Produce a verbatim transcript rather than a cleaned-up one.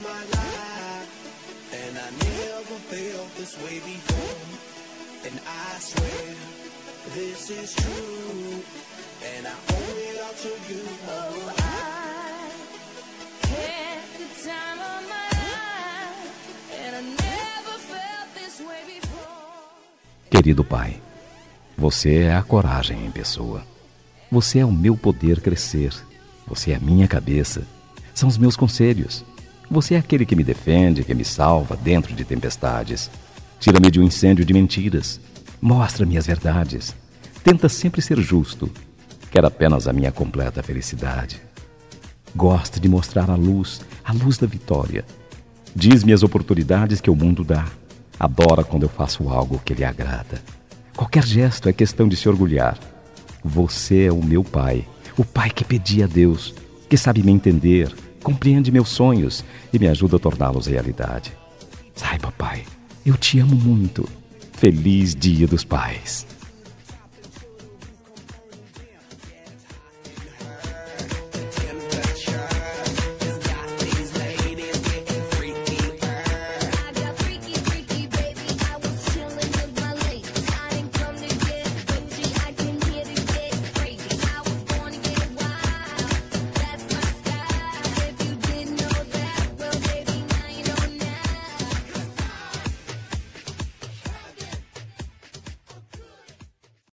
And I never felt this way before. And I swear this is true. And I owe it all to you. Oh, I had the time of my life. And I never felt this way before. Querido Pai, você é a coragem em pessoa. Você é o meu poder crescer. Você é a minha cabeça. São os meus conselhos. Você é aquele que me defende, que me salva dentro de tempestades. Tira-me de um incêndio de mentiras. Mostra-me as verdades. Tenta sempre ser justo. Quer apenas a minha completa felicidade. Gosta de mostrar a luz, a luz da vitória. Diz-me as oportunidades que o mundo dá. Adora quando eu faço algo que lhe agrada. Qualquer gesto é questão de se orgulhar. Você é o meu pai, o pai que pedi a Deus, que sabe me entender, compreende meus sonhos e me ajuda a torná-los realidade. Saiba, pai, eu te amo muito. Feliz Dia dos Pais.